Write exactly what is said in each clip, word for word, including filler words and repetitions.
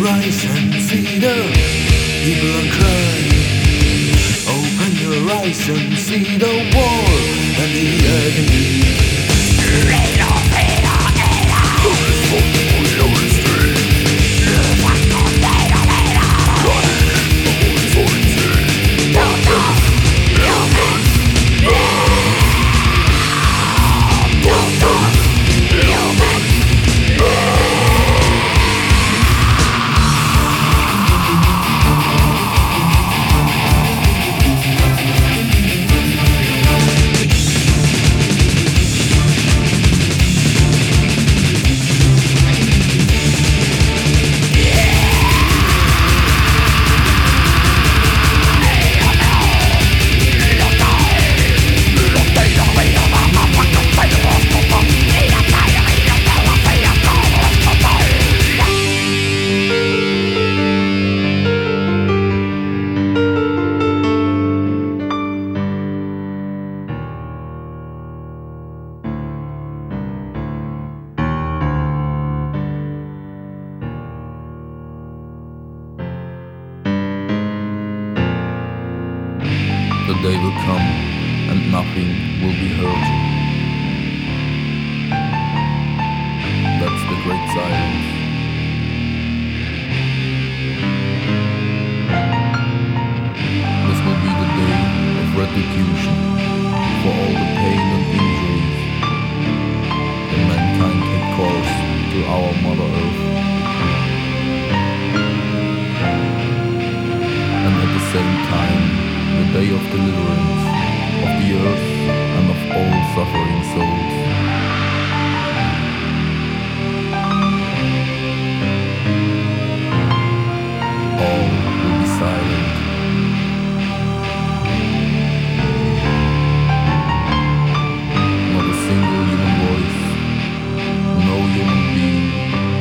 eyes and see the people are crying. Open your eyes and see the war and the agony. The day will come and nothing will be heard. That's the great silence. This will be the day of retribution for all the pain and injuries that mankind had caused to our Mother Earth. And at the same time, the day of deliverance of the earth and of all suffering souls. All will be silent. Not a single human voice, no human being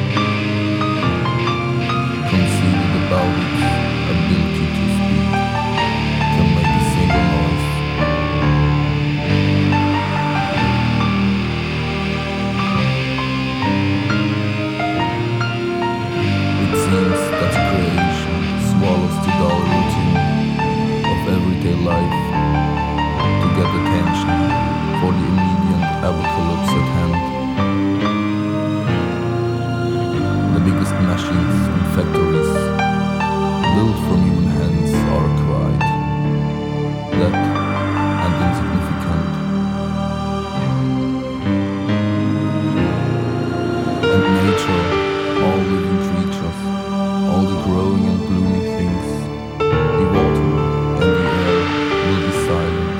conceived about its ability to speak. Life to get attention for the immediate apocalypse at hand. The biggest machines and factories built from human hands are quiet, dead and insignificant. And nature, all living creatures, all the growing and blooming things, the water and the air will be silent.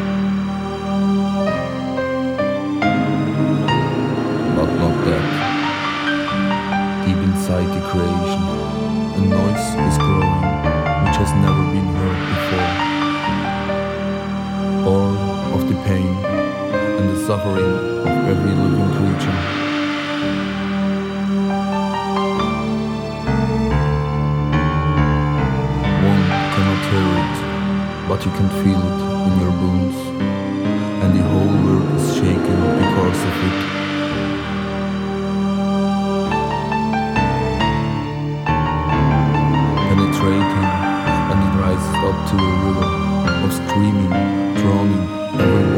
But not that. Deep inside the creation, a noise is growing which has never been heard before. Born of the pain and the suffering of every living creature. One cannot hear it, but you can feel it in your bones, and the whole world is shaken because of it. Penetrating, and it rises up to a river of screaming, drowning every